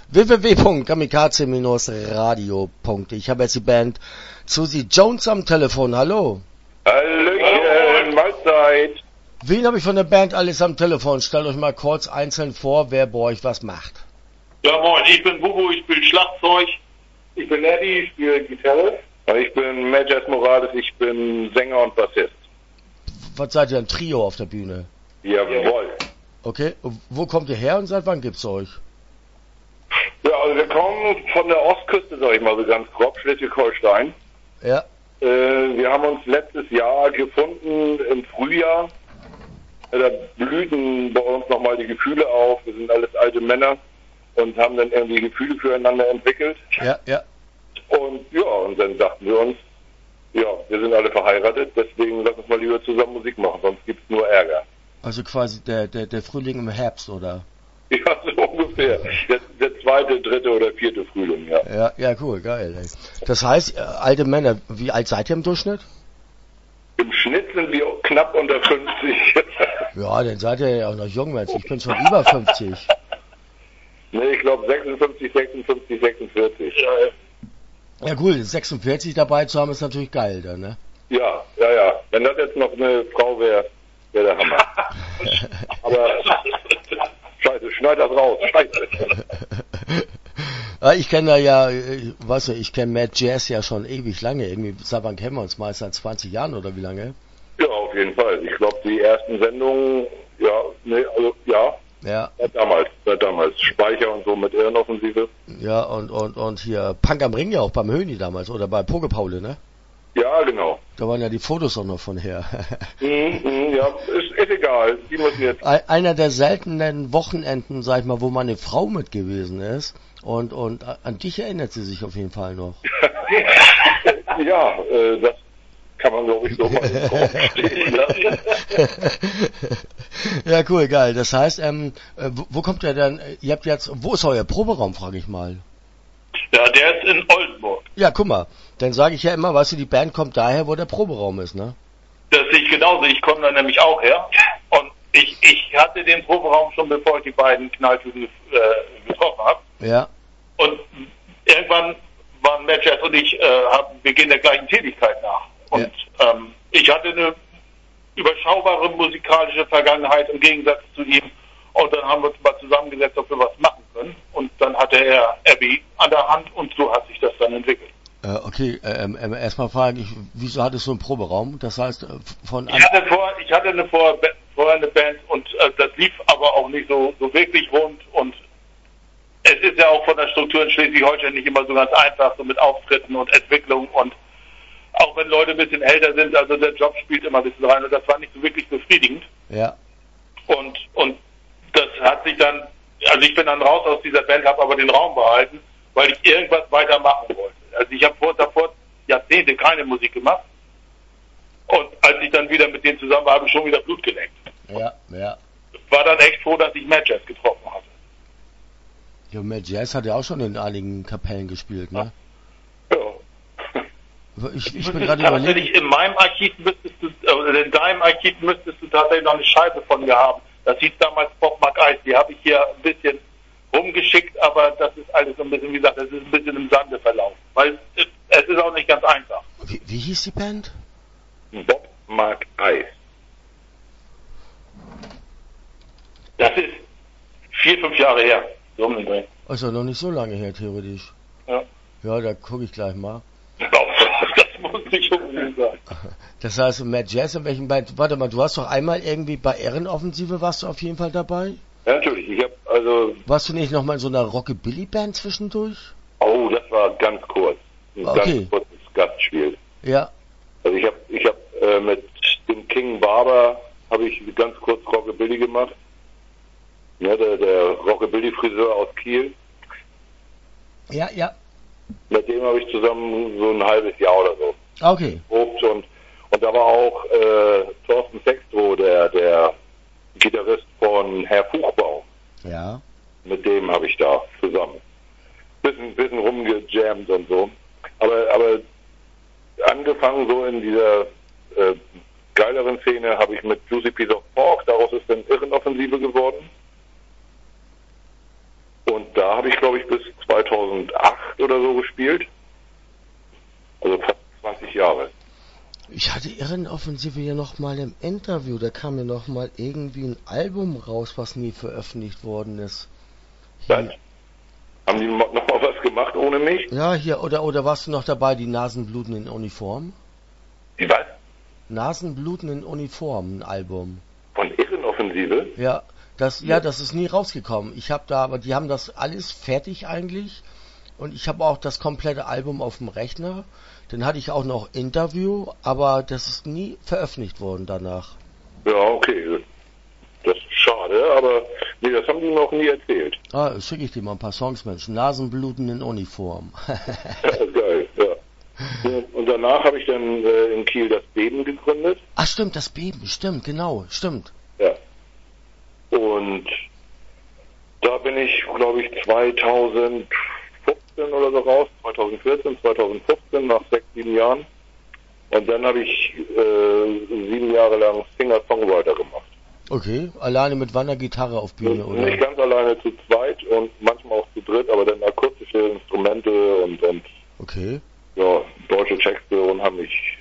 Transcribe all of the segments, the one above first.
www.kamikaze-radio.de. Ich habe jetzt die Band Susie Jones am Telefon. Hallo. Hallöchen, Mahlzeit. Wen habe ich von der Band alles am Telefon? Stellt euch mal kurz einzeln vor, wer bei euch was macht. Ja moin, ich bin Bubu, ich spiele Schlagzeug. Ich bin Eddie, ich spiele Gitarre. Ich bin Majas Morales, ich bin Sänger und Bassist. Was seid ihr, ein Trio auf der Bühne? Jawohl. Okay, wo kommt ihr her und seit wann gibt's euch? Ja, also wir kommen von der Ostküste, sag ich mal so ganz grob, Schleswig-Holstein. Ja. Wir haben uns letztes Jahr gefunden im Frühjahr. Da blühten bei uns nochmal die Gefühle auf. Wir sind alles alte Männer und haben dann irgendwie Gefühle füreinander entwickelt. Ja, ja. Und ja, und dann dachten wir uns, ja, wir sind alle verheiratet, deswegen lass uns mal lieber zusammen Musik machen, sonst gibt's nur Ärger. Also quasi der Frühling im Herbst, oder? Ja, so ungefähr. Der zweite, dritte oder vierte Frühling, ja. Ja, cool, geil. Ey. Das heißt, alte Männer, wie alt seid ihr im Durchschnitt? Im Schnitt sind wir knapp unter 50. Ja, dann seid ihr ja auch noch jung, Mensch. Ich bin schon über 50. Ne, ich glaube 56, 46. Ja, cool, 46 dabei zu haben ist natürlich geil, dann, ne? Ja. Wenn das jetzt noch eine Frau wäre, wäre der Hammer. Aber scheiße, schneid das raus, scheiße. Ja, ich kenne da ja, weißt du, ich kenne Matt Jazz ja schon ewig lange. Irgendwie, seit wann kennen wir uns? Mal seit 20 Jahren oder wie lange? Ja, auf jeden Fall. Ich glaube, die ersten Sendungen, ja. Seit damals. Speicher und so mit Irrenoffensive. Ja, und hier Punk am Ring ja auch beim Höni damals oder bei Pogepaule, ne? Ja, genau. Da waren ja die Fotos auch noch von her. Ja, ist egal. Die müssen jetzt. Einer der seltenen Wochenenden, sag ich mal, wo meine Frau mit gewesen ist. Und an dich erinnert sie sich auf jeden Fall noch. Ja, das kann man, glaube ich, so mal stehen lassen. Ja, cool, geil. Das heißt, wo kommt ihr denn, ihr habt jetzt, wo ist euer Proberaum, frage ich mal? Ja, der ist in Oldenburg. Ja, guck mal, dann sage ich ja immer, weißt du, die Band kommt daher, wo der Proberaum ist, ne? Das sehe ich genauso, ich komme da nämlich auch her. Und ich hatte den Proberaum schon, bevor ich die beiden Knalltüten getroffen habe. Ja. Und irgendwann waren Matchers und ich wir gehen der gleichen Tätigkeit nach. Und ich hatte eine überschaubare musikalische Vergangenheit im Gegensatz zu ihm. Und dann haben wir uns mal zusammengesetzt, ob wir was machen können. Und dann hatte er Abby an der Hand und so hat sich das dann entwickelt. Okay, erstmal frage ich, wieso hattest du einen Proberaum? Das heißt, Ich hatte vorher eine Band und das lief aber auch nicht so wirklich rund und es ist ja auch von der Struktur in Schleswig-Holstein nicht immer so ganz einfach, so mit Auftritten und Entwicklung und auch wenn Leute ein bisschen älter sind, also der Job spielt immer ein bisschen rein und das war nicht so wirklich befriedigend. Ja. Und das hat sich dann, also ich bin dann raus aus dieser Band, habe aber den Raum behalten, weil ich irgendwas weitermachen wollte. Also ich habe davor Jahrzehnte keine Musik gemacht und als ich dann wieder mit denen zusammen war, habe ich schon wieder Blut geleckt. Ja. War dann echt froh, dass ich Matt Jazz getroffen hatte. Ja, Matt Jazz hat ja auch schon in einigen Kapellen gespielt, ne? Ja. Ich bin gerade überlegt. In meinem Archiv in deinem Archiv müsstest du tatsächlich noch eine Scheibe von mir haben. Das hieß damals Bob McEis. Die habe ich hier ein bisschen rumgeschickt, aber das ist alles so ein bisschen, wie gesagt, das ist ein bisschen im Sande verlaufen. Weil es ist auch nicht ganz einfach. Wie hieß die Band? Bob McEis. Das ist 4-5 Jahre her. So um den Dreh. Also noch nicht so lange her, theoretisch. Ja. Ja, da gucke ich gleich mal. Das muss nicht unbedingt sein. Das heißt, Matt Jazz, in welchen Band? Warte mal, du warst doch einmal irgendwie bei Ehrenoffensive, warst du auf jeden Fall dabei? Ja, natürlich. Ich habe Warst du nicht nochmal in so einer Rockabilly-Band zwischendurch? Oh, das war ganz kurz. Ein ganz kurzes Gastspiel. Ja. Also ich hab mit dem King Barber habe ich ganz kurz Rockabilly gemacht. Ja, der Rockabilly-Friseur aus Kiel. Ja. Mit dem habe ich zusammen so ein halbes Jahr oder so. Okay. Und da war auch Thorsten Sextro, der Gitarrist von Herr Fuchbaum. Ja. Mit dem habe ich da zusammen bisschen rumgejammt und so. Aber angefangen so in dieser geileren Szene habe ich mit Juicy Piece of Pork, daraus ist dann Irrenoffensive geworden. Und da habe ich, glaube ich, bis 2008 oder so gespielt. Also fast 20 Jahre. Ich hatte Irrenoffensive ja noch mal im Interview, da kam ja noch mal irgendwie ein Album raus, was nie veröffentlicht worden ist. Dann haben die noch mal was gemacht ohne mich? Ja, hier, oder warst du noch dabei, die Nasenbluten in Uniform? Die was? Nasenbluten in Uniform, ein Album. Von Irrenoffensive? Ja, das ist nie rausgekommen. Aber die haben das alles fertig eigentlich. Und ich habe auch das komplette Album auf dem Rechner. Dann hatte ich auch noch Interview, aber das ist nie veröffentlicht worden danach. Ja, okay. Das ist schade, aber nee, das haben die mir auch nie erzählt. Schicke ich dir mal ein paar Songs, Mensch. Nasenbluten in Uniform. Ja, geil, ja. Und danach habe ich dann in Kiel das Beben gegründet. Ach stimmt, das Beben, stimmt, genau, stimmt. Ja. Und da bin ich, glaube ich, 2015 oder so raus, 2014, 2015, nach 6, 7 Jahren. Und dann habe ich 7 Jahre lang Singer-Songwriter gemacht. Okay, alleine mit Wandergitarre auf Bühne, oder? Nicht ganz alleine, zu zweit und manchmal auch zu dritt, aber dann akustische Instrumente und okay. Ja, deutsche Texte unheimlich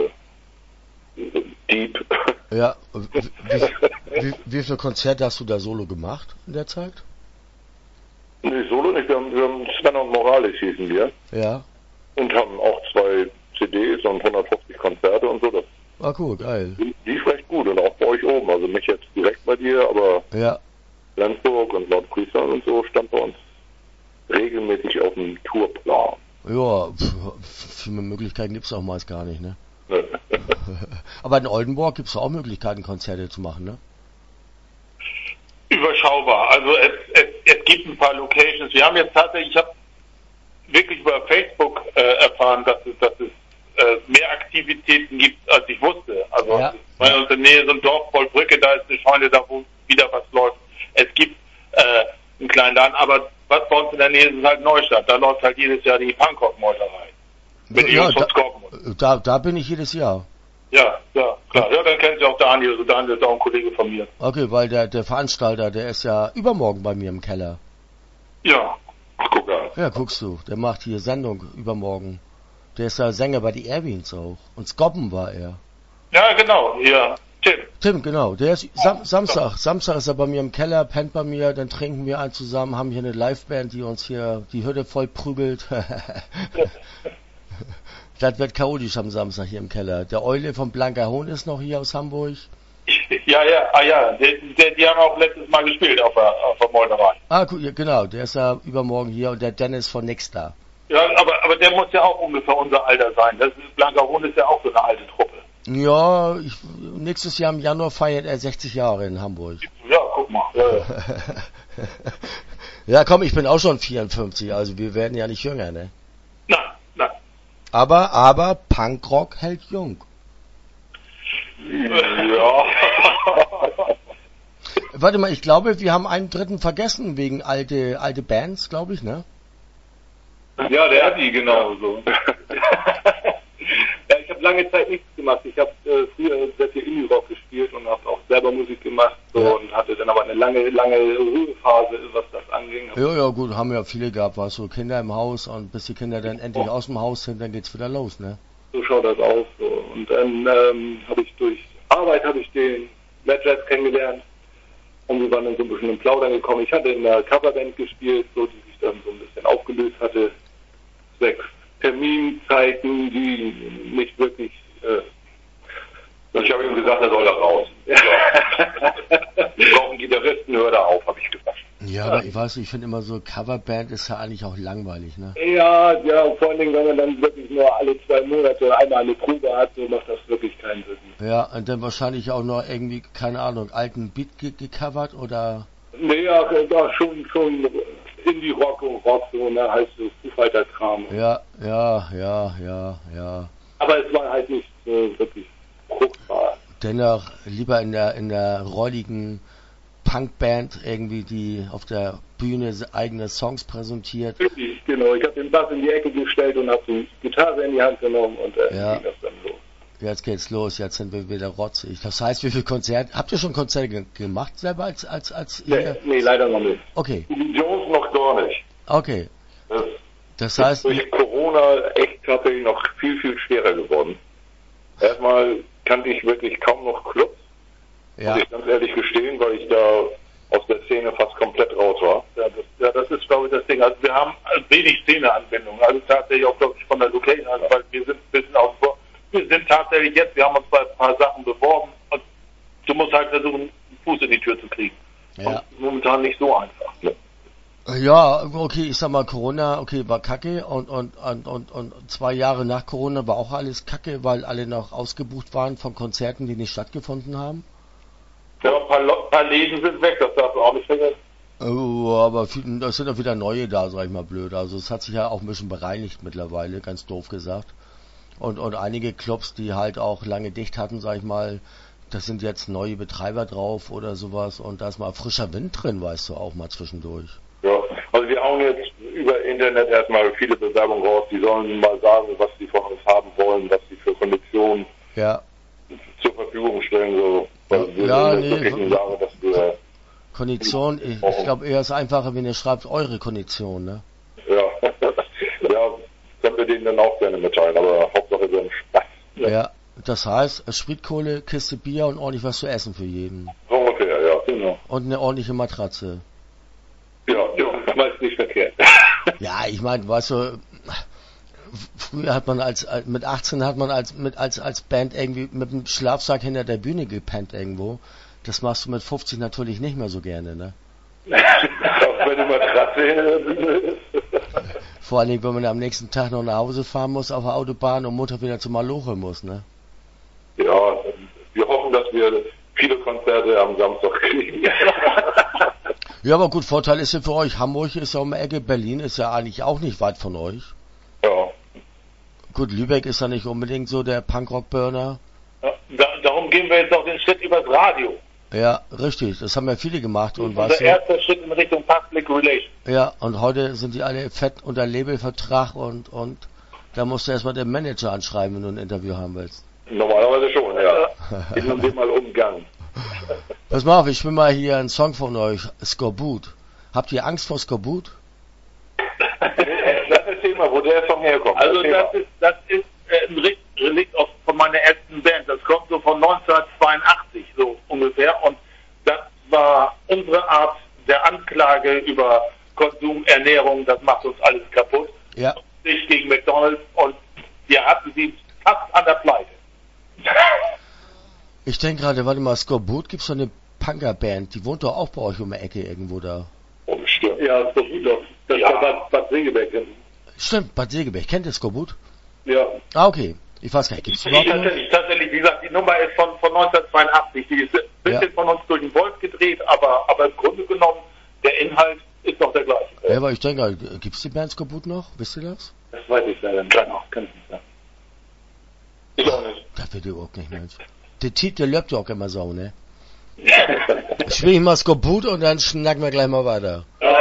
deep. Ja, wie viele Konzerte hast du da solo gemacht in der Zeit? Nee, solo nicht, wir haben Sven und Morales hießen wir. Ja. Und haben auch 2 CDs und 150 Konzerte und so. Das cool, geil. lief recht gut und auch bei euch oben. Also nicht jetzt direkt bei dir, aber ja. Flensburg und Nordfriesland und so stand bei uns regelmäßig auf dem Tourplan. Ja, viel mehr Möglichkeiten gibt's auch meist gar nicht, ne? Aber in Oldenburg gibt's auch Möglichkeiten, Konzerte zu machen, ne? Überschaubar. Also es gibt ein paar Locations. Wir haben jetzt tatsächlich, ich habe wirklich über Facebook erfahren, dass es mehr Aktivitäten gibt, als ich wusste. Also in der Nähe so ein Dorf voll Brücke, da ist eine Scheune, da wo wieder was läuft. Es gibt einen kleinen Laden, aber was bei uns in der Nähe ist, ist halt Neustadt. Da läuft halt jedes Jahr die Punkrock-Meuterei. Mit Jungs von Skorpion. Da bin ich jedes Jahr. Ja, klar. Ja, dann kennen Sie auch Daniel. Also Daniel ist auch ein Kollege von mir. Okay, weil der Veranstalter, der ist ja übermorgen bei mir im Keller. Ja. Ach, guck an. Ja, guckst du. Der macht hier Sendung übermorgen. Der ist ja Sänger bei die Airbeans auch. Und Skobben war er. Ja, genau. Ja, Tim, genau. Der ist Samstag. Samstag ist er bei mir im Keller, pennt bei mir, dann trinken wir einen zusammen, haben hier eine Liveband, die uns hier die Hütte voll prügelt. Das wird chaotisch am Samstag hier im Keller. Der Eule von Blanker Hohn ist noch hier aus Hamburg. Ja. Die haben auch letztes Mal gespielt auf der Meuterei. Cool, genau. Der ist ja übermorgen hier und der Dennis von Nixstar. Ja, aber der muss ja auch ungefähr unser Alter sein. Blanker Hohn ist ja auch so eine alte Truppe. Ja, nächstes Jahr im Januar feiert er 60 Jahre in Hamburg. Ja, guck mal. Ja. Ja, komm, ich bin auch schon 54, also wir werden ja nicht jünger, ne? Nein. Aber Punkrock hält jung. Ja. Warte mal, ich glaube, wir haben einen dritten vergessen wegen alte Bands, glaube ich, ne? Ja, der Adi, genau so. Ja, ich habe lange Zeit nichts gemacht. Ich habe früher sehr viel Indie-Rock gespielt und habe auch selber Musik gemacht und hatte dann aber eine lange Ruhephase, was das anging. Ja, gut, haben ja viele gehabt, warst so Kinder im Haus und bis die Kinder dann endlich aus dem Haus sind, dann geht's wieder los, ne? So schaut das aus. So. Und dann habe ich durch Arbeit den Mad Jazz kennengelernt und wir waren dann so ein bisschen im Plaudern gekommen. Ich hatte in einer Coverband gespielt, so die sich dann so ein bisschen aufgelöst hatte. 6 Terminzeiten, die nicht wirklich... ich habe ihm gesagt, er soll da raus. Ja. Wir brauchen Gitarristen, hör da auf, habe ich gesagt. Ja, aber ich weiß nicht, ich finde immer so, Coverband ist ja eigentlich auch langweilig, ne? Ja, vor allen Dingen, wenn man dann wirklich nur alle 2 Monate einmal eine Probe hat, so macht das wirklich keinen Sinn. Ja, und dann wahrscheinlich auch noch irgendwie, keine Ahnung, alten Beat gecovert oder... Nee, ja, schon Indie-Rock und Rock, so, ne, heißt so Fußhalterkram. Ja. Aber es war halt nicht wirklich fruchtbar. Dennoch lieber in der rolligen Punkband irgendwie, die auf der Bühne eigene Songs präsentiert. Richtig, genau. Ich habe den Bass in die Ecke gestellt und habe die Gitarre in die Hand genommen und ging das dann los. Jetzt geht's los, jetzt sind wir wieder rotzig. Das heißt, wie viele Konzerte, habt ihr schon Konzerte gemacht selber als Nee, leider noch nicht. Okay. Die Jones noch gar nicht. Okay. Das heißt, durch Corona echt tatsächlich noch viel, viel schwerer geworden. Erstmal kannte ich wirklich kaum noch Clubs, muss ich ganz ehrlich gestehen, weil ich da aus der Szene fast komplett raus war. Das ist, glaube ich, das Ding. Also wir haben wenig Szeneanbindung. Also tatsächlich auch, glaube ich, von der Location, also weil wir sind ein bisschen wir sind tatsächlich jetzt, wir haben uns bei ein paar Sachen beworben und du musst halt versuchen, einen Fuß in die Tür zu kriegen. Und momentan nicht so einfach. Ne? Ja, okay, ich sag mal, Corona, okay, war kacke und 2 Jahre nach Corona war auch alles kacke, weil alle noch ausgebucht waren von Konzerten, die nicht stattgefunden haben. Ja, ein paar Läden sind weg, das darfst du auch nicht vergessen. Oh, aber das sind auch wieder neue da, sag ich mal blöd. Also es hat sich ja auch ein bisschen bereinigt mittlerweile, ganz doof gesagt. Und einige Clubs, die halt auch lange dicht hatten, sag ich mal, das sind jetzt neue Betreiber drauf oder sowas und da ist mal frischer Wind drin, weißt du, auch mal zwischendurch. Ja, also wir hauen jetzt über Internet erstmal viele Bewerbungen raus, die sollen mal sagen, was sie von uns haben wollen, was sie für Konditionen zur Verfügung stellen, so. Kondition, ich glaube eher ist einfacher, wenn ihr schreibt, eure Kondition, ne? Ja, können wir denen dann auch gerne mitteilen, aber Hauptsache wir haben Spaß. Ja, das heißt, Spritkohle, Kiste Bier und ordentlich was zu essen für jeden. So ungefähr, ja, genau. Und eine ordentliche Matratze. Ja, meist nicht verkehrt. Ja, ich meine, weißt du, früher hat man mit 18 hat man als Band irgendwie mit dem Schlafsack hinter der Bühne gepennt irgendwo. Das machst du mit 50 natürlich nicht mehr so gerne, ne? Auch wenn die Matratze hinter der Bühne ist. Vor allen Dingen, wenn man am nächsten Tag noch nach Hause fahren muss auf der Autobahn und Mutter wieder zum Maloche muss, ne? Ja, wir hoffen, dass wir viele Konzerte am Samstag kriegen. Ja, aber gut, Vorteil ist ja für euch, Hamburg ist ja um die Ecke, Berlin ist ja eigentlich auch nicht weit von euch. Ja. Gut, Lübeck ist ja nicht unbedingt so der Punkrock-Burner. Ja, darum gehen wir jetzt auch den Schritt übers Radio. Ja, richtig, das haben ja viele gemacht. Und unser erster Schritt in Richtung Public Relations. Ja, und heute sind die alle fett unter Labelvertrag und da musst du erstmal den Manager anschreiben, wenn du ein Interview haben willst. Normalerweise schon, ja. Hin und mal umgangen. Pass mal auf, ich will mal hier einen Song von euch, Skorbut. Habt ihr Angst vor Skorbut? Erzähl mal, wo der Song herkommt. Also das ist ein Relikt von meiner ersten Band. Das kommt so von 1982 so ungefähr und das war unsere Art der Anklage über Konsum, Ernährung, das macht uns alles kaputt. Ja. Nicht gegen McDonald's und wir hatten sie fast an der Pleite. Ich denke gerade, warte mal, Skorbut, gibt's so eine Punkerband, die wohnt doch auch bei euch um die Ecke irgendwo da. Oh, stimmt. Ja, Skorbut doch. Das ist Bad Segeberg. Stimmt, Bad Segeberg. Kennt ihr Skorbut? Ja. Ah, okay. Ich weiß gar nicht, gibt's überhaupt noch? Tatsächlich, wie gesagt, die Nummer ist von 1982. Die ist ein bisschen von uns durch den Wolf gedreht, aber im Grunde genommen, der Inhalt ist noch der gleiche. Ja, aber ich denke, gibt's die Band Skorbut noch? Wisst ihr das? Das weiß ich leider nicht. Kann ich nicht sagen. Ich auch nicht. Das wird überhaupt nicht, Mensch. Der Titel läuft ja auch immer so, ne? Ich will mal Skorbut und dann schnacken wir gleich mal weiter. Ja,